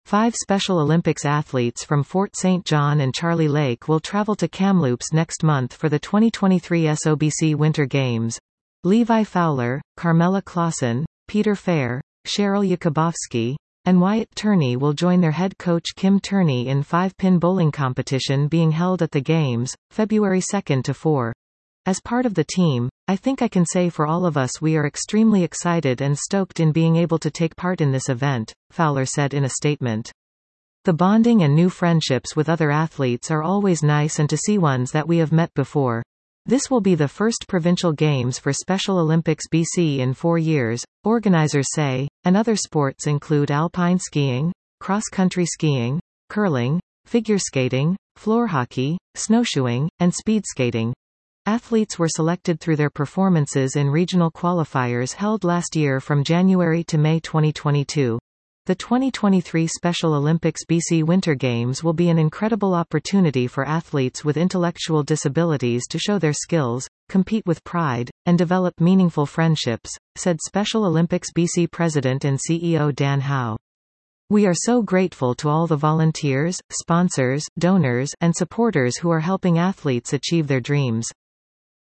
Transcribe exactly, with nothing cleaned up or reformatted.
Five Special Olympics athletes from Fort Saint John and Charlie Lake will travel to Kamloops next month for the twenty twenty-three S O B C Winter Games. Levi Fowler, Carmela Clausen, Peter Fair, Cheryl Yakubovsky, and Wyatt Turney will join their head coach Kim Turney in five-pin bowling competition being held at the Games, February second to fourth. As part of the team, I think I can say for all of us we are extremely excited and stoked in being able to take part in this event, Fowler said in a statement. The bonding and new friendships with other athletes are always nice, and to see ones that we have met before. This will be the first provincial games for Special Olympics B C in four years, organizers say, and other sports include alpine skiing, cross-country skiing, curling, figure skating, floor hockey, snowshoeing, and speed skating. Athletes were selected through their performances in regional qualifiers held last year from January to May twenty twenty-two. The twenty twenty-three Special Olympics B C Winter Games will be an incredible opportunity for athletes with intellectual disabilities to show their skills, compete with pride, and develop meaningful friendships, said Special Olympics B C President and C E O Dan Howe. We are so grateful to all the volunteers, sponsors, donors, and supporters who are helping athletes achieve their dreams.